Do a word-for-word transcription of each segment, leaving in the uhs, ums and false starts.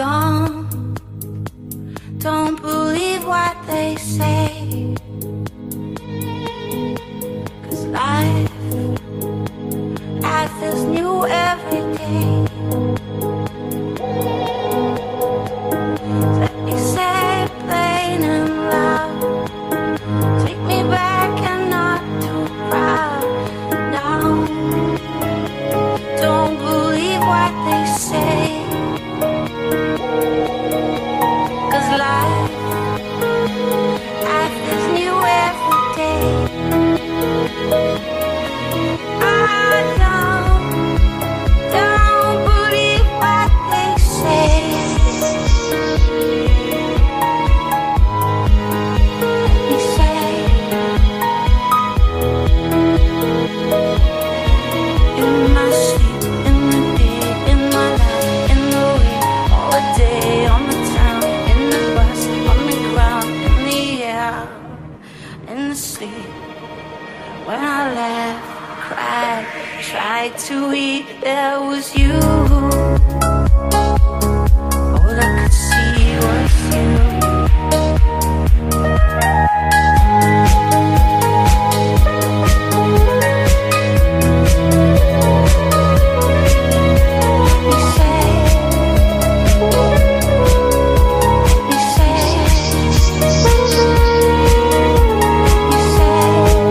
Don't, don't believe what they say, 'cause life, life is new every day. Let me say plain and loud, take me back and not too proud. Now, don't believe what they say, 'cause life, life is new every day. I don't, don't believe what they say. Let me say, in my sleep, in the day, in my life, in the way, all the day, on the town, in the bus, on the ground, in the air, in the sleep. When I laughed, cried, tried to eat, there was you. All I could see was you. You say, you say, you say.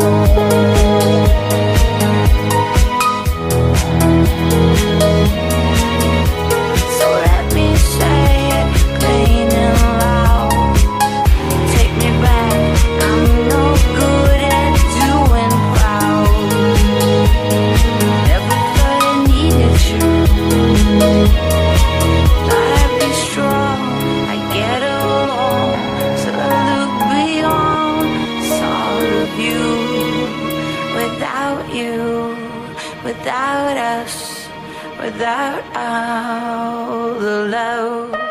So let me say it plain and loud, take me back, I'm no good at doing proud. Never thought I needed you, thought I'd be strong, I'd get along, till I look beyond, saw the view. Without you, without us, without all the love.